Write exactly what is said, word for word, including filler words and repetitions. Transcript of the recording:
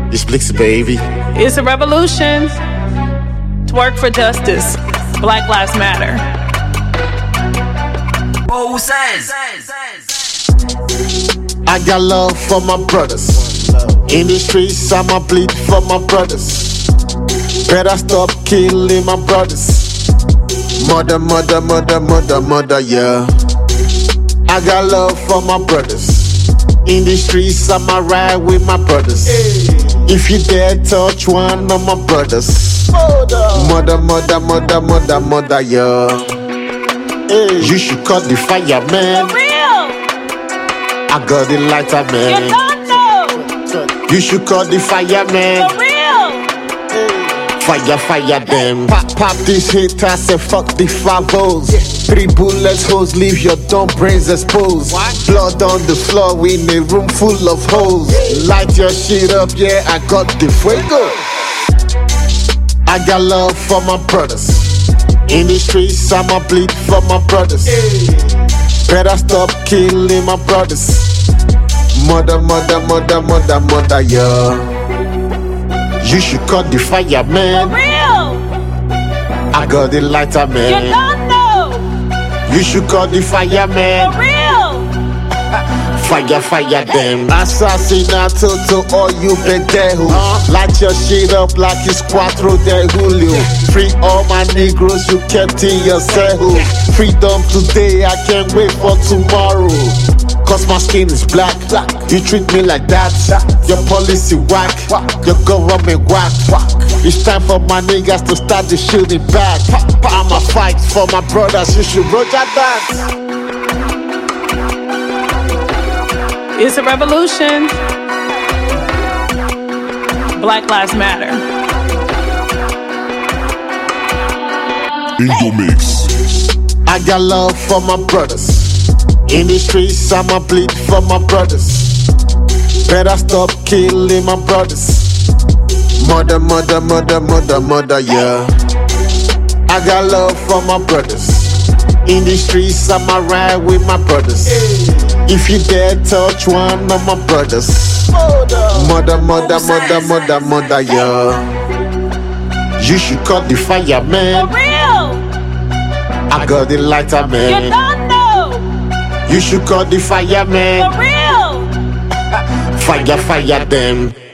It's Blixie, baby. It's a revolution to work for justice. Black Lives Matter. Who says? I got love for my brothers. In the streets, I'ma bleed for my brothers. Better stop killing my brothers. Mother, mother, mother, mother, mother, yeah. I got love for my brothers. In the streets, I'ma ride with my brothers. If you dare touch one of my brothers, mother, mother, mother, mother, mother, yeah. You should call the fireman. For real! I got the lighter, man. You don't know! You should call the fireman. For real! Fire, fire them. Pop, pop these haters and fuck the five O's. Three bullets, hoes, leave your dumb brains exposed. Blood on the floor in a room full of hoes. Light your shit up, yeah, I got the fuego. I got love for my brothers. In the streets, I'ma bleed for my brothers. Better stop killing my brothers. Mother, mother, mother, mother, mother, yeah. You should call the fireman. For real! I got the lighter, You man. don't know! You should call the fireman. For real! Fire, fire them. Assassinato to all you pendejos. Light your shit up like it's Cuatro de Julio. Free all my Negroes you kept in your cell. Freedom today, I can't wait for tomorrow. Cause my skin is black. You treat me like that. Your policy whack. Your government whack. It's time for my niggas to start the shooting back. I'ma fight for my brothers. You should roger that. It's a revolution. Black Lives Matter. In your mix. I got love for my brothers. In the streets, I'ma bleed for my brothers. Better stop killing my brothers. Mother, mother, mother, mother, mother, yeah. I got love for my brothers. In the streets, I'ma ride with my brothers. If you dare touch one of my brothers, mother, mother, mother, mother, mother, yeah. You should call the fireman. For real! I got the lighter, You man. don't know! You should call the fireman. For real! Fire, fire them.